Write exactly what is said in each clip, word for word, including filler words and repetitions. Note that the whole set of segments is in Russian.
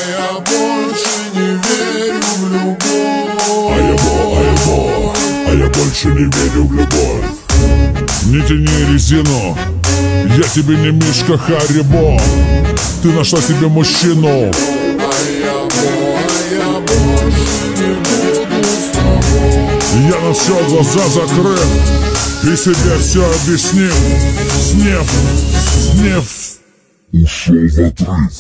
я больше не верю в любовь. А я бо, а я бо, а я больше не верю в любовь. Не тяни резину, я тебе не Мишка Харибо. Ты нашла себе мужчину. А я бо, а я больше не буду с тобой. Я на все глаза закрыл и себе все объяснил. Снев, снев, ушел в отрыв.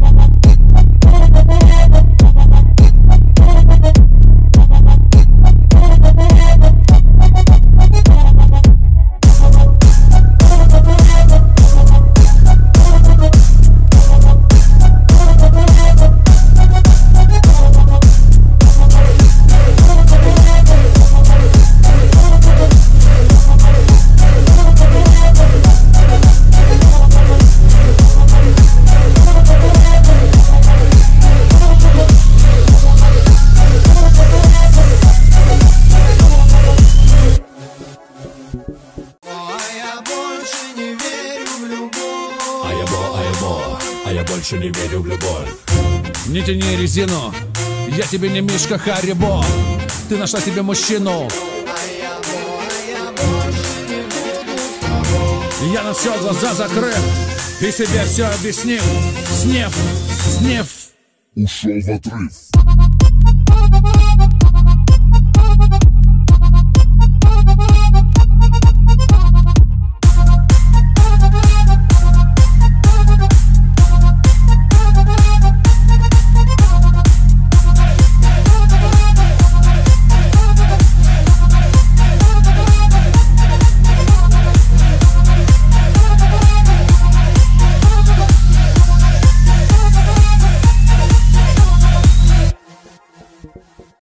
А я больше не верю в любовь. Не тяни резину, я тебе не Мишка Харибо. Ты нашла себе мужчину. Я на все глаза закрыл и себе все объяснил. Снев, снев, ушел в отрыв.